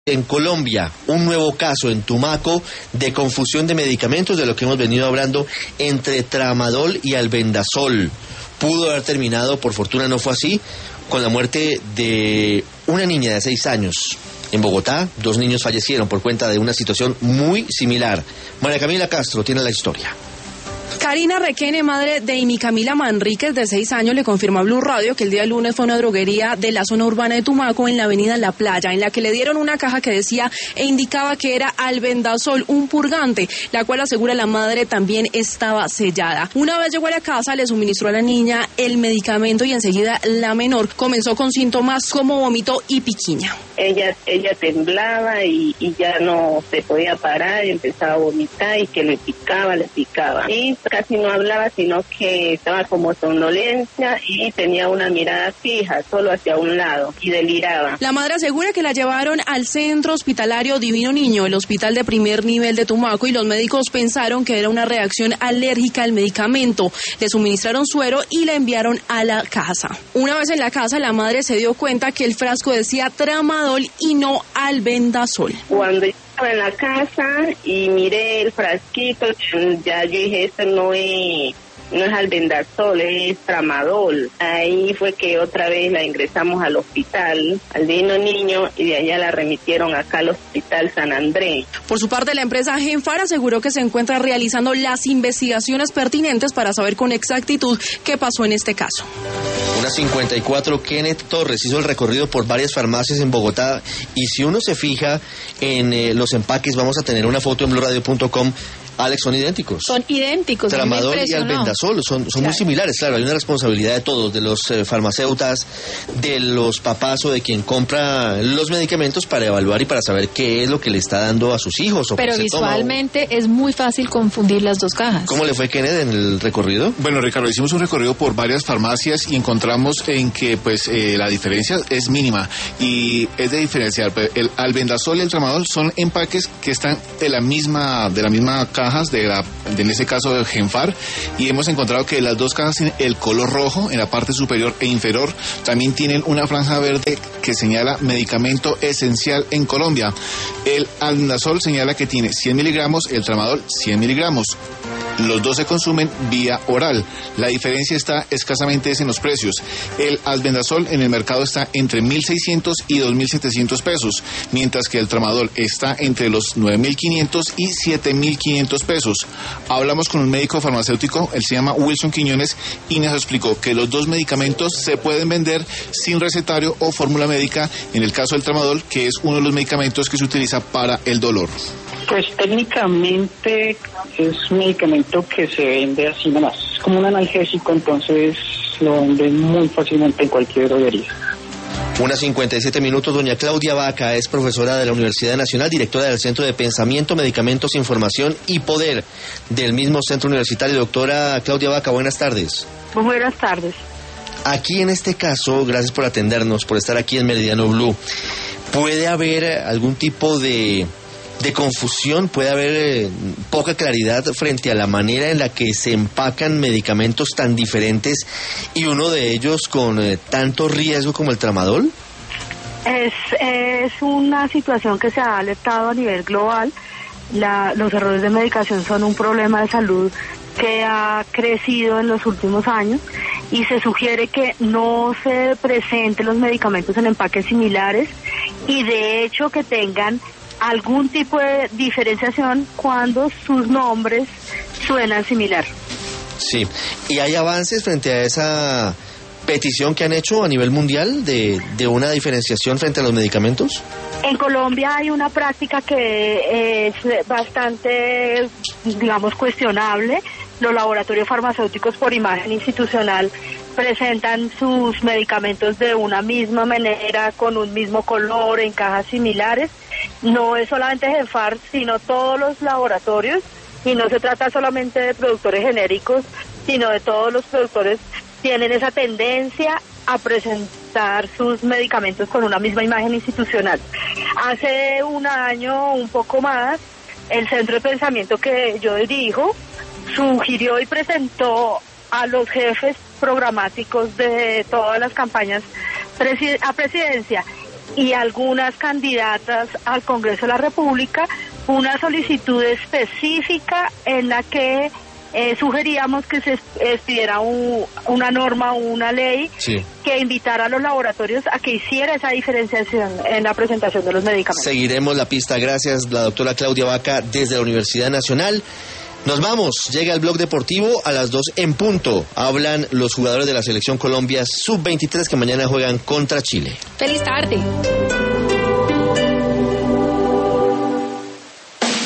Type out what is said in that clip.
En Colombia, un nuevo caso en Tumaco de confusión de medicamentos, de lo que hemos venido hablando, entre tramadol y albendazol. Pudo haber terminado, por fortuna no fue así, con la muerte de una niña de 6 años. En Bogotá, 2 niños fallecieron por cuenta de una situación muy similar. María Camila Castro tiene la historia. Karina Requene, madre de Amy Camila Manríquez, de 6 años, le confirmó a Blue Radio que el día lunes fue a una droguería de la zona urbana de Tumaco, en la avenida La Playa, en la que le dieron una caja que decía e indicaba que era albendazol, un purgante, la cual, asegura la madre, también estaba sellada. Una vez llegó a la casa, le suministró a la niña el medicamento y enseguida la menor comenzó con síntomas como vómito y piquiña. Ella temblaba y ya no se podía parar, y empezaba a vomitar y que le picaba. Y casi no hablaba, sino que estaba como somnolencia y tenía una mirada fija, solo hacia un lado, y deliraba. La madre asegura que la llevaron al Centro Hospitalario Divino Niño, el hospital de primer nivel de Tumaco, y los médicos pensaron que era una reacción alérgica al medicamento. Le suministraron suero y la enviaron a la casa. Una vez en la casa, la madre se dio cuenta que el frasco decía tramadol y no albendazol. Cuando estaba en la casa y miré el frasquito, ya yo dije, esto no es albendazol, es tramadol. Ahí fue que otra vez la ingresamos al hospital, al Divino Niño, y de allá la remitieron acá al Hospital San Andrés. Por su parte, la empresa Genfar aseguró que se encuentra realizando las investigaciones pertinentes para saber con exactitud qué pasó en este caso. Una 54, Kenneth Torres hizo el recorrido por varias farmacias en Bogotá, y si uno se fija en los empaques, vamos a tener una foto en bluradio.com. Alex, son idénticos. Son idénticos. Tramadol y albendazol son claro, muy similares. Claro, hay una responsabilidad de todos, de los farmacéuticos, de los papás o de quien compra los medicamentos, para evaluar y para saber qué es lo que le está dando a sus hijos. Pero visualmente es muy fácil confundir las dos cajas. ¿Cómo le fue, Kenneth, en el recorrido? Bueno, Ricardo, hicimos un recorrido por varias farmacias y encontramos en que la diferencia es mínima, y es de diferenciar. El albendazol y el tramadol son empaques que están de la misma caja, en ese caso de Genfar, y hemos encontrado que las dos cajas tienen el color rojo en la parte superior e inferior. También tienen una franja verde que señala medicamento esencial en Colombia. El albendazol señala que tiene 100 miligramos, el tramadol 100 miligramos. Los dos se consumen vía oral. La diferencia está escasamente en los precios. El albendazol en el mercado está entre 1.600 y 2.700 pesos, mientras que el tramadol está entre los 9.500 y 7.500 pesos. Hablamos con un médico farmacéutico, él se llama Wilson Quiñones, y nos explicó que los dos medicamentos se pueden vender sin recetario o fórmula médica, en el caso del tramadol, que es uno de los medicamentos que se utiliza para el dolor. Pues técnicamente es un medicamento que se vende así nomás, es como un analgésico, entonces lo venden muy fácilmente en cualquier droguería. Unas 57 minutos, doña Claudia Vaca es profesora de la Universidad Nacional, directora del Centro de Pensamiento, Medicamentos, Información y Poder del mismo centro universitario. Doctora Claudia Vaca, buenas tardes. Buenas tardes. Aquí en este caso, gracias por atendernos, por estar aquí en Meridiano Blue. ¿Puede haber algún tipo de confusión? ¿Puede haber poca claridad frente a la manera en la que se empacan medicamentos tan diferentes y uno de ellos con tanto riesgo como el tramadol? Es una situación que se ha alertado a nivel global. Los errores de medicación son un problema de salud que ha crecido en los últimos años, y se sugiere que no se presenten los medicamentos en empaques similares, y de hecho que tengan algún tipo de diferenciación cuando sus nombres suenan similar. Sí, ¿y hay avances frente a esa petición que han hecho a nivel mundial de una diferenciación frente a los medicamentos? En Colombia hay una práctica que es bastante, digamos, cuestionable. Los laboratorios farmacéuticos, por imagen institucional, presentan sus medicamentos de una misma manera, con un mismo color, en cajas similares. No es solamente Genfar, sino todos los laboratorios, y no se trata solamente de productores genéricos, sino de todos los productores tienen esa tendencia a presentar sus medicamentos con una misma imagen institucional. Hace un año, un poco más, el Centro de Pensamiento que yo dirijo sugirió y presentó a los jefes programáticos de todas las campañas a presidencia y algunas candidatas al Congreso de la República una solicitud específica en la que sugeríamos que se expidiera una norma o una ley que invitara a los laboratorios a que hiciera esa diferenciación en la presentación de los medicamentos. Seguiremos la pista. Gracias, la doctora Claudia Vaca, desde la Universidad Nacional. Nos vamos, llega el blog deportivo a las 2 en punto. Hablan los jugadores de la Selección Colombia Sub-23 que mañana juegan contra Chile. ¡Feliz tarde!